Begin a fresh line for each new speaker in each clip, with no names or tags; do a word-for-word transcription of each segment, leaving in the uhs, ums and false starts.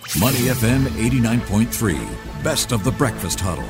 Money F M eighty-nine point three. Best of the Breakfast Huddle.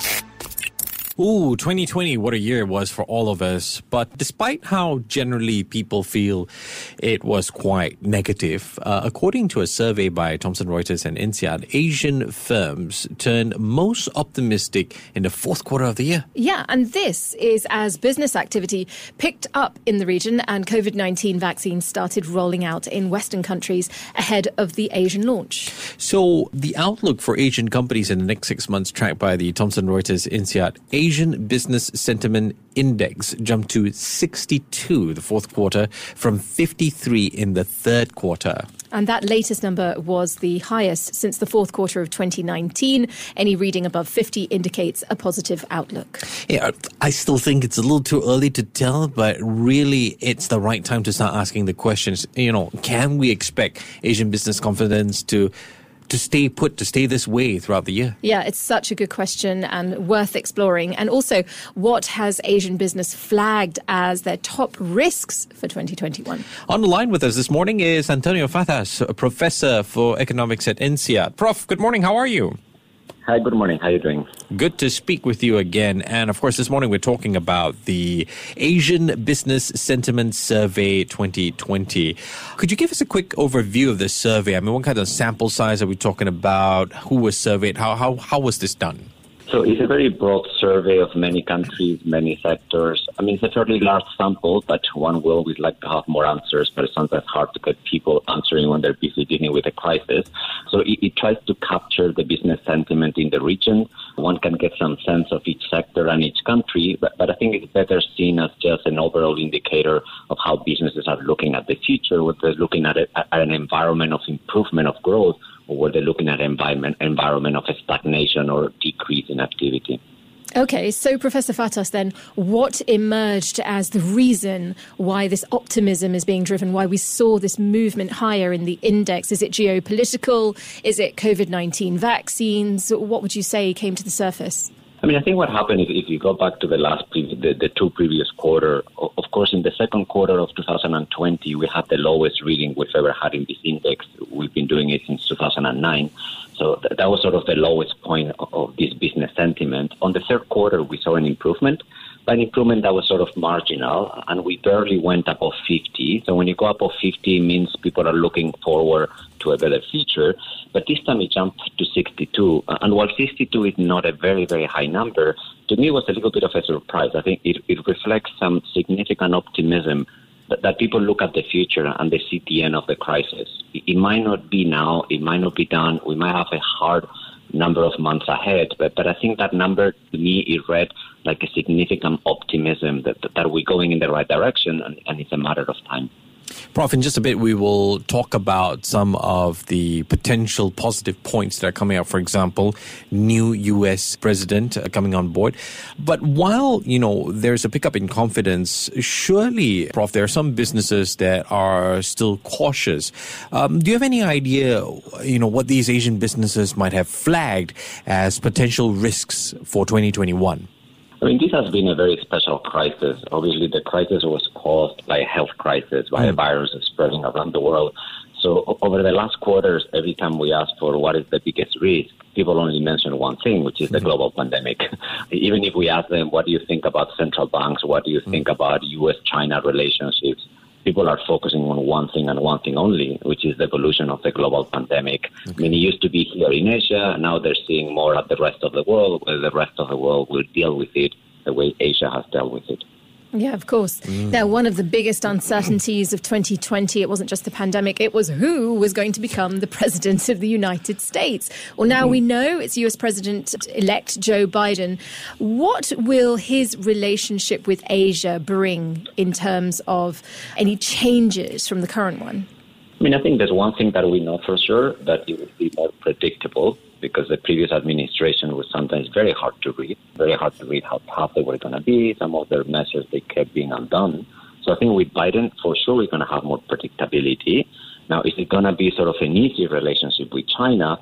Ooh, twenty twenty, what a year it was for all of us. But despite how generally people feel it was quite negative, uh, according to a survey by Thomson Reuters and INSEAD, Asian firms turned most optimistic in the fourth quarter of the year.
Yeah, and this is as business activity picked up in the region and COVID nineteen vaccines started rolling out in Western countries ahead of the Asian launch.
So the outlook for Asian companies in the next six months tracked by the Thomson Reuters INSEAD Asian Business Sentiment Index jumped to sixty-two the fourth quarter from fifty-three in the third quarter.
And that latest number was the highest since the fourth quarter of twenty nineteen. Any reading above fifty indicates a positive outlook.
Yeah, I still think it's a little too early to tell, but really it's the right time to start asking the questions. You know, can we expect Asian business confidence to to stay put, to stay this way throughout the year?
Yeah, it's such a good question and worth exploring. And also, what has Asian business flagged as their top risks for twenty twenty-one?
On the line with us this morning is Antonio Fatas, a professor for economics at INSEAD. Prof, good morning. How are you?
Hi, good morning. How are you doing?
Good to speak with you again. And of course, this morning we're talking about the Asian Business Sentiment Survey twenty twenty. Could you give us a quick overview of this survey? I mean, what kind of sample size are we talking about? Who was surveyed? How how how was this done?
So it's a very broad survey of many countries, many sectors. I mean, it's a fairly large sample, but one will always like to have more answers, but it's sometimes hard to get people answering when they're busy dealing with a crisis. So it, it tries to capture the business sentiment in the region. One can get some sense of each sector and each country, but, but I think it's better seen as just an overall indicator of how businesses are looking at the future, whether they're looking at, it, at an environment of improvement of growth, or whether they're looking at an environment, environment of a stagnation or decrease in activity.
Okay, so Professor Fatas, then, what emerged as the reason why this optimism is being driven, why we saw this movement higher in the index? Is it geopolitical? Is it COVID nineteen vaccines? What would you say came to the surface?
I mean, I think what happened is if you go back to the last, pre- the, the two previous quarter, of course, in the second quarter of two thousand twenty, we had the lowest reading we've ever had in this index. We've been doing it since two thousand nine. So th- that was sort of the lowest point of, of this business sentiment. On the third quarter, we saw an improvement, but an improvement that was sort of marginal, and we barely went above fifty. So when you go above fifty, it means people are looking forward to a better future. But this time it jumped to sixty-two. And while sixty-two is not a very, very high number, to me it was a little bit of a surprise. I think it, it reflects some significant optimism that, that people look at the future and they see the end of the crisis. It, it might not be now, it might not be done. We might have a hard number of months ahead, but, but I think that number, to me, it read like a significant optimism that, that, that we're going in the right direction, and, and it's a matter of time.
Prof, in just a bit, we will talk about some of the potential positive points that are coming out. For example, new U S president uh, coming on board. But while, you know, there's a pickup in confidence, surely, Prof, there are some businesses that are still cautious. Um, do you have any idea, you know, what these Asian businesses might have flagged as potential risks for twenty twenty-one?
I mean, this has been a very special crisis. Obviously, the crisis was caused by a health crisis, by mm. a virus spreading around the world. So over the last quarters, every time we ask for what is the biggest risk, people only mention one thing, which is the mm. global pandemic. Even if we ask them, what do you think about central banks? What do you mm. think about U S China relationships? People are focusing on one thing and one thing only, which is the evolution of the global pandemic. Okay. I mean, it used to be here in Asia. Now they're seeing more at the rest of the world, where the rest of the world will deal with it the way Asia has dealt with it.
Yeah, of course. Mm. Now, one of the biggest uncertainties of twenty twenty, it wasn't just the pandemic, it was who was going to become the president of the United States. Well, now mm. we know it's U S President-elect Joe Biden. What will his relationship with Asia bring in terms of any changes from the current one?
I mean, I think there's one thing that we know for sure, that it would be more predictable, because the previous administration was sometimes very hard to read, very hard to read how tough they were going to be. Some of their measures, they kept being undone. So I think with Biden, for sure, we're going to have more predictability. Now, is it going to be sort of an easy relationship with China?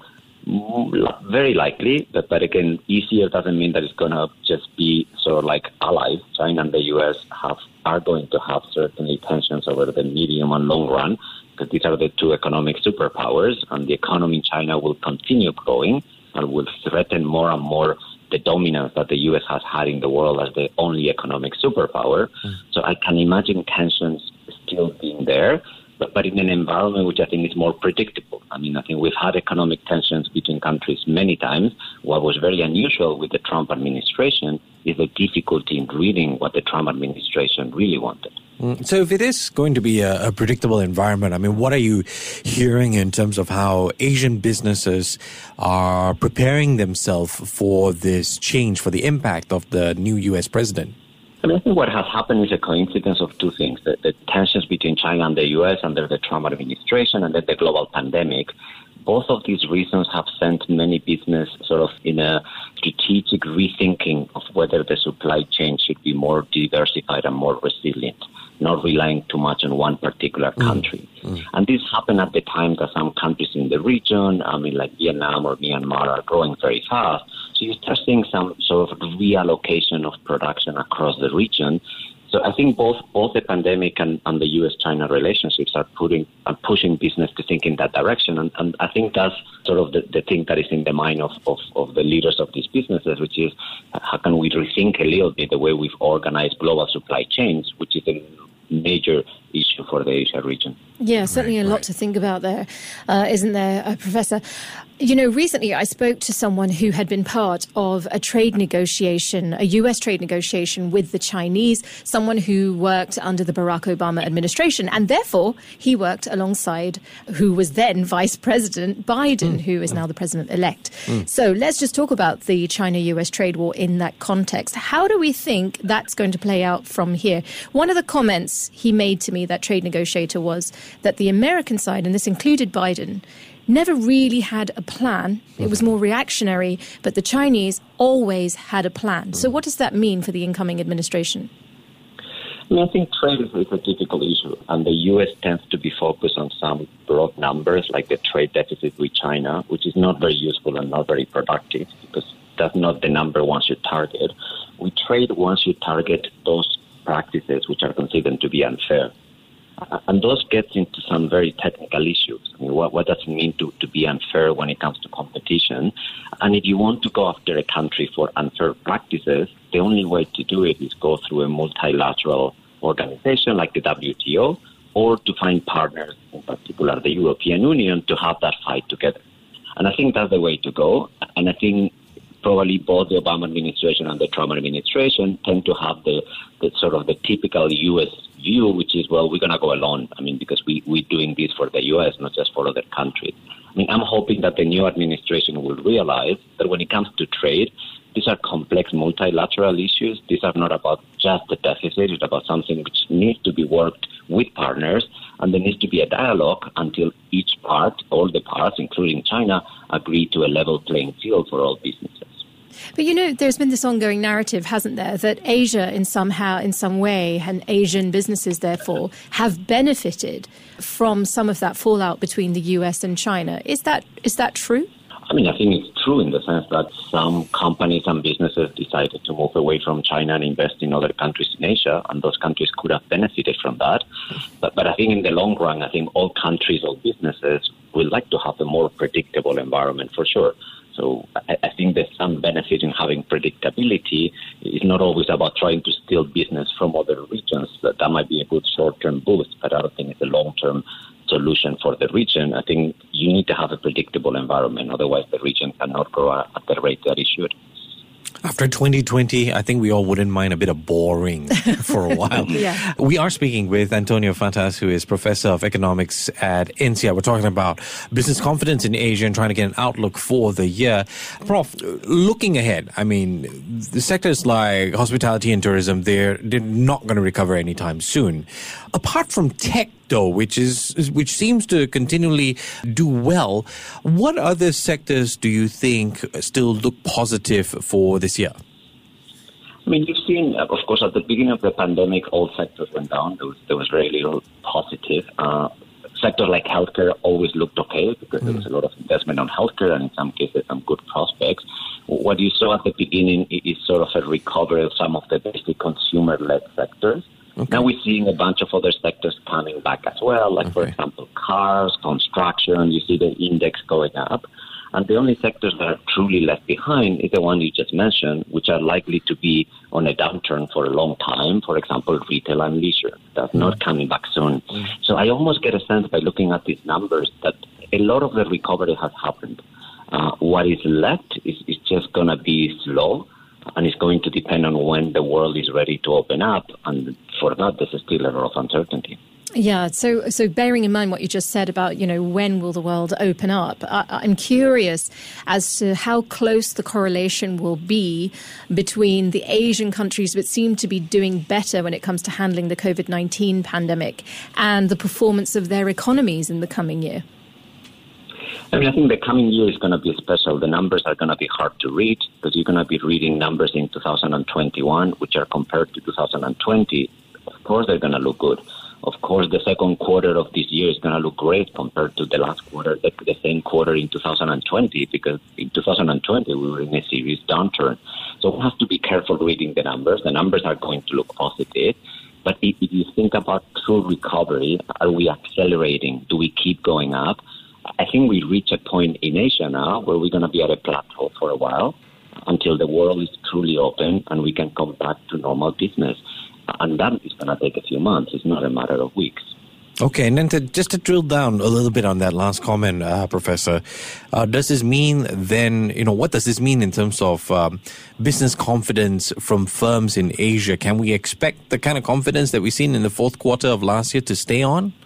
Very likely, but, but again, easier doesn't mean that it's going to just be sort of like allies. China and the U S have are going to have certainly tensions over the medium and long run. because these are the two economic superpowers, and the economy in China will continue growing and will threaten more and more the dominance that the U S has had in the world as the only economic superpower. Mm. So I can imagine tensions still being there, but, but in an environment which I think is more predictable. I mean, I think we've had economic tensions between countries many times. What was very unusual with the Trump administration is the difficulty in reading what the Trump administration really wanted.
So if it is going to be a, a predictable environment, I mean, what are you hearing in terms of how Asian businesses are preparing themselves for this change, for the impact of the new U S president?
I mean, I think what has happened is a coincidence of two things, the, the tensions between China and the U S under the Trump administration and then the global pandemic. Both of these reasons have sent many business sort of in a strategic rethinking of whether the supply chain should be more diversified and more resilient, not relying too much on one particular country. Mm. Mm. And this happened at the time that some countries in the region, I mean, like Vietnam or Myanmar, are growing very fast. So you start seeing some sort of reallocation of production across the region. So I think both both the pandemic and, and the U S China relationships are putting are pushing business to think in that direction. And, and I think that's sort of the, the thing that is in the mind of, of, of the leaders of these businesses, which is how can we rethink a little bit the way we've organized global supply chains, which is a major issue for the Asia region.
Yeah, certainly right, a lot right. to think about there, uh, isn't there, uh, Professor? You know, recently I spoke to someone who had been part of a trade negotiation, a U S trade negotiation with the Chinese, someone who worked under the Barack Obama administration, and therefore he worked alongside who was then Vice President Biden, mm. who is now the president-elect. Mm. So let's just talk about the China-U S trade war in that context. How do we think that's going to play out from here? One of the comments he made to me, that trade negotiator, was that the American side, and this included Biden, never really had a plan. It was more reactionary, but the Chinese always had a plan. So what does that mean for the incoming administration?
I mean, I think trade is a difficult issue, and the U S tends to be focused on some broad numbers, like the trade deficit with China, which is not very useful and not very productive, because that's not the number one should target. We trade once you target those practices which are considered to be unfair. And those get into some very technical issues. I mean, what, what does it mean to, to be unfair when it comes to competition? And if you want to go after a country for unfair practices, the only way to do it is go through a multilateral organization like the W T O, or to find partners, in particular the European Union, to have that fight together. And I think that's the way to go. And I think probably both the Obama administration and the Trump administration tend to have the, the sort of the typical U S view, which is, well, we're going to go alone. I mean, because we, we're doing this for the U S, not just for other countries. I mean, I'm hoping that the new administration will realize that when it comes to trade, these are complex multilateral issues. These are not about just the deficit. It's about something which needs to be worked with partners, and there needs to be a dialogue until each part, all the parts, including China, agree to a level playing field for all businesses.
But, you know, there's been this ongoing narrative, hasn't there, that Asia in somehow, in some way, and Asian businesses, therefore, have benefited from some of that fallout between the U S and China. Is that is that true?
I mean, I think it's true in the sense that some companies and businesses decided to move away from China and invest in other countries in Asia, and those countries could have benefited from that. But, but I think in the long run, I think all countries, all businesses would like to have a more predictable environment for sure. So I, I think there's some benefit in having predictability. It's not always about trying to steal business from other regions. That, that might be a good short-term boost, but I don't think it's a long-term solution for the region. I think you need to have a predictable environment. Otherwise, the region cannot grow at the rate that it should.
After twenty twenty, I think we all wouldn't mind a bit of boring for a while.
Yeah.
We are speaking with Antonio Fantas, who is Professor of Economics at I N S E A. We're talking about business confidence in Asia and trying to get an outlook for the year. Prof, looking ahead, I mean, the sectors like hospitality and tourism, they're, they're not going to recover anytime soon. Apart from tech, though, which is which seems to continually do well, what other sectors do you think still look positive for this year?
I mean, you've seen, of course, at the beginning of the pandemic, all sectors went down. There was, there was very little positive. Uh, sectors like healthcare always looked okay because mm. there was a lot of investment on healthcare and in some cases some good prospects. What you saw at the beginning is sort of a recovery of some of the basic consumer-led sectors.
Okay.
Now we're seeing a bunch of other sectors coming back as well, like,
okay.
for example, cars, construction. You see the index going up. And the only sectors that are truly left behind is the one you just mentioned, which are likely to be on a downturn for a long time. For example, retail and leisure. That's mm. not coming back soon. Mm. So I almost get a sense by looking at these numbers that a lot of the recovery has happened. Uh, what is left is, is just going to be slow, and it's going to depend on when the world is ready to open up. And for that, there's still a lot of uncertainty.
Yeah, so so bearing in mind what you just said about, you know, when will the world open up, I, I'm curious as to how close the correlation will be between the Asian countries that seem to be doing better when it comes to handling the COVID nineteen pandemic and the performance of their economies in the coming year.
I mean, I think the coming year is going to be special. The numbers are going to be hard to read because you're going to be reading numbers in two thousand twenty-one, which are compared to two thousand twenty. Of course, they're going to look good. Of course, the second quarter of this year is going to look great compared to the last quarter, the, the same quarter in two thousand twenty, because in two thousand twenty, we were in a serious downturn. So we have to be careful reading the numbers. The numbers are going to look positive. But if, if you think about true recovery, are we accelerating? Do we keep going up? I think we reach a point in Asia now where we're going to be at a plateau for a while until the world is truly open and we can come back to normal business. And that is going to take a few months. It's not a matter of weeks.
Okay, and then to, just to drill down a little bit on that last comment, uh, Professor, uh, does this mean then, you know, what does this mean in terms of um, business confidence from firms in Asia? Can we expect the kind of confidence that we've seen in the fourth quarter of last year to stay on?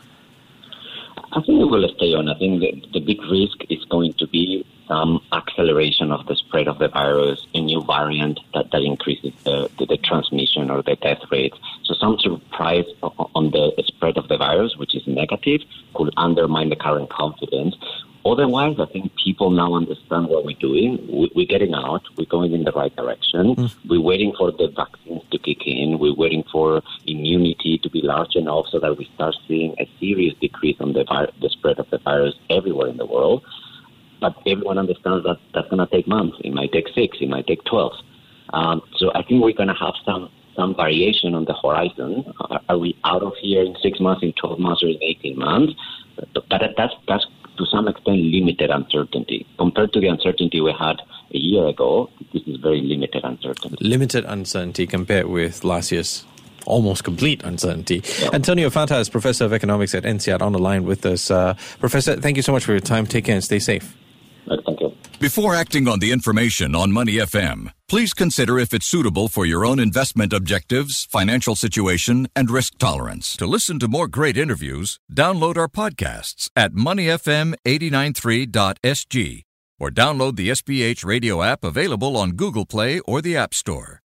I think it will stay on. I think the, the big risk is going to be some acceleration of the spread of the virus, a new variant that, that increases the, the, the transmission or the death rate. So some surprise on the spread of the virus, which is negative, could undermine the current confidence. Otherwise, I think people now understand what we're doing. We're getting out. We're going in the right direction. Mm. We're waiting for the vaccines to kick in. We're waiting for immunity to be large enough so that we start seeing a serious decrease on the, vi- the spread of the virus everywhere in the world. But everyone understands that that's going to take months. It might take six. It might take twelve. Um, so I think we're going to have some some variation on the horizon. Are, are we out of here in six months, in twelve months, or in eighteen months? But, but that's that's to some extent limited uncertainty compared to the uncertainty we had a year ago. This is very limited uncertainty.
Limited uncertainty compared with last year's almost complete uncertainty. Yeah. Antonio Fata is Professor of Economics at N C E A D on the line with us. Uh, Professor, thank you so much for your time. Take care and stay safe.
Thank you.
Before acting on the information on Money F M, please consider if it's suitable for your own investment objectives, financial situation, and risk tolerance. To listen to more great interviews, download our podcasts at money f m eight nine three dot s g or download the S B H radio app available on Google Play or the App Store.